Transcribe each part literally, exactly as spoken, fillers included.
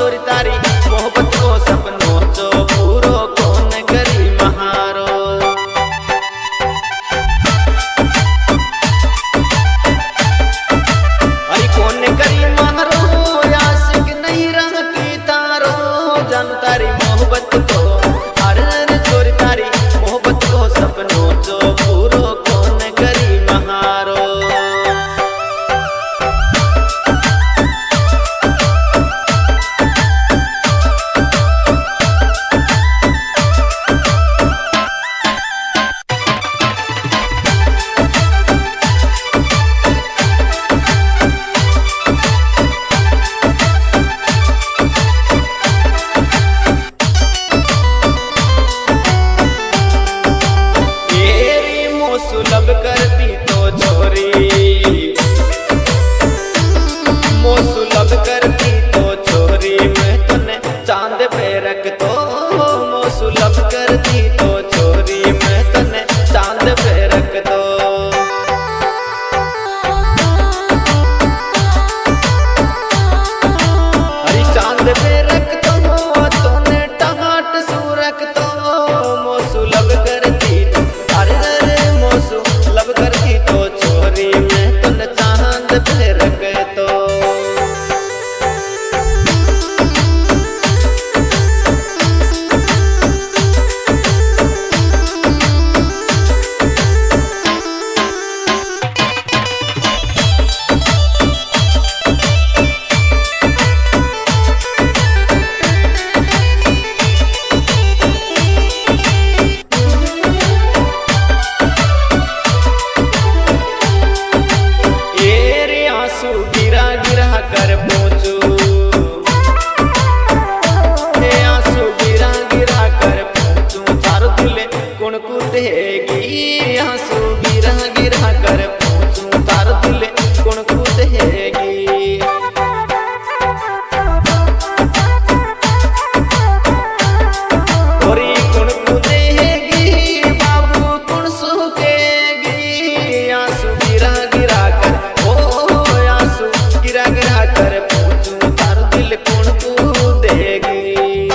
छोरी तारी मोहब्बत को सपनों जो पूरो कौन करी महारो। अरे कौन करी महारो आशिक नहीं रह की तारो जानू तारी मोहब्बत को अरे छोरी तारी मोहब्बत को सपनों जो पूरो कौन करी महारो। सुलभ करती तो छोरी मो सुलभ करती तो छोरी मैं तने चांद पे रख तो मो सुलभ करती तो छोरी मैं तने चांद पे रख दो। अरे चांद पे रख दो तोने टहाट सू रख दो मो सुलभ करती अरे लब करती तो छोरी मैं तुन चांद पे रख तो। गिरा गिरा कर पूछू आंसू गिरा गिरा कर पूछू थारो दिल कौन को देगी आंसू गिरा गिरा कर पूछू थारो दिल कौन को देगी। और कौन को देगी बाबू कौन सुखेगी आंसू गिरा गिरा कर गिरा गिरा कर पूछूं तार दिल कौन को देगी।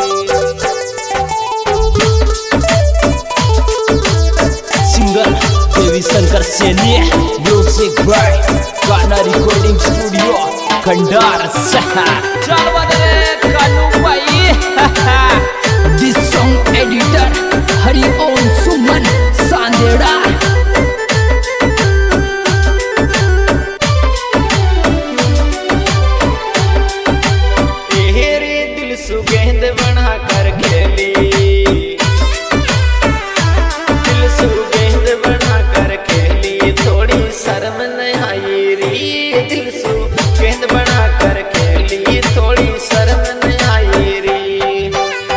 Singer Devi Shankar Saini music by गाना रिकॉर्डिंग स्टूडियो खंडार चल बदले कानू भाई। This song editor Hariom Suman Sandera. सुगंध बना कर खेली दिल सुगंध बना कर खेली थोड़ी शर्म नहीं आई री दिल सुगंध बना कर खेली थोड़ी शर्म नहीं आई री।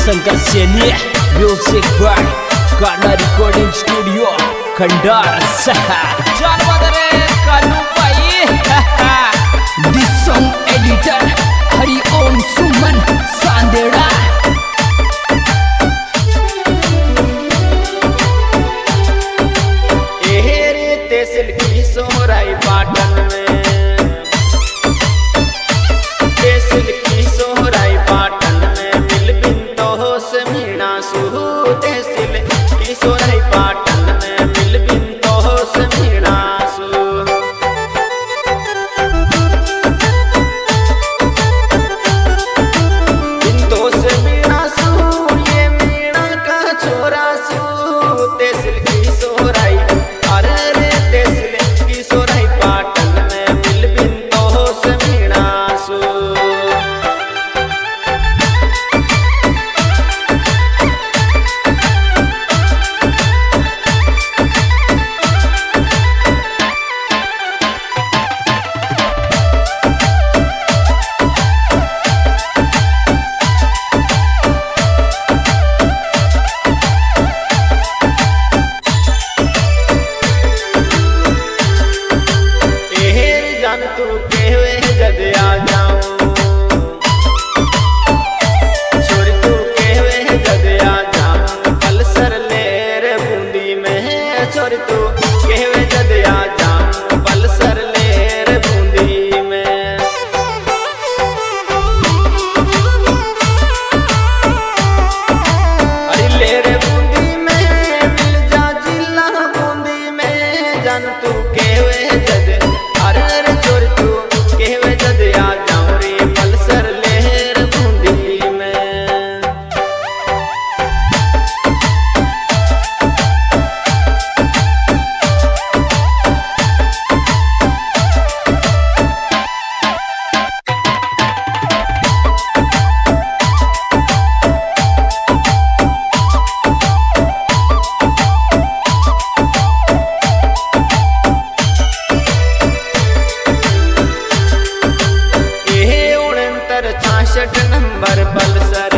Shankar Saini music by Kanha recording studio Khandar चल बदरे कानू भाई this song editor Hari Om Suman Sandera एहरे तेसिल की सोहराई पाटन में तेसिल की सोहराई पाटन में मिल बिन तो से मीणा सुहू तेसिल की सोहराई पाटन में मिल बिन तो से मीणा सुहू बिन तो से मीणा सुहू ये मीणा का छोरा सुहू तेसिल की सोहराई अरे रे तेसिल की सोहराई पाटन में मिल बिन तो से मीणा सुहू जान तू कहवे जद आ जाऊं छोड़ तू कहवे जद आ जाऊं पलसर ले रे बूंदी में छोड़ तू कहवे जद आ जाऊं पलसर ले रे बूंदी में अरे ले रे बूंदी में मिल जा जिला बूंदी में जान तू कहवे जद अरे रे छोड़ तू कहवे जद आ जाऊं रे पलसर लेहर बूंदी में छाछठ नंबर पल्सर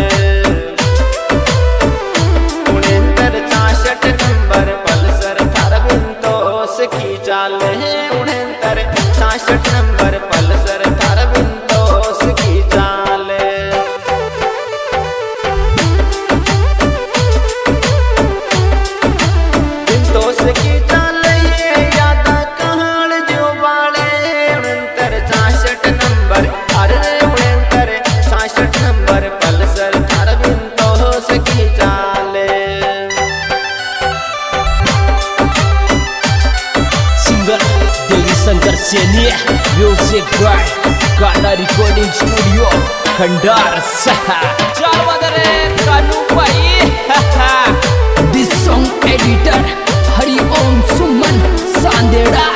उनहत्तर छाछठ नंबर पल्सर थार बिन तो की चाल है उनहत्तर छाछठ नंबर पल्सर थार बिन तो की चाल बिन तो की चाल ये यादा कहाड़ जो बाले उनहत्तर छाछठ नंबर अरे छाछठ नंबर पल्सर थार बिन तो की चाले singer Devi Shankar Saini music by Kanha recording studio Khandar चल बदरे कानू भाई this song editor Hari Om Suman सांदेड़ा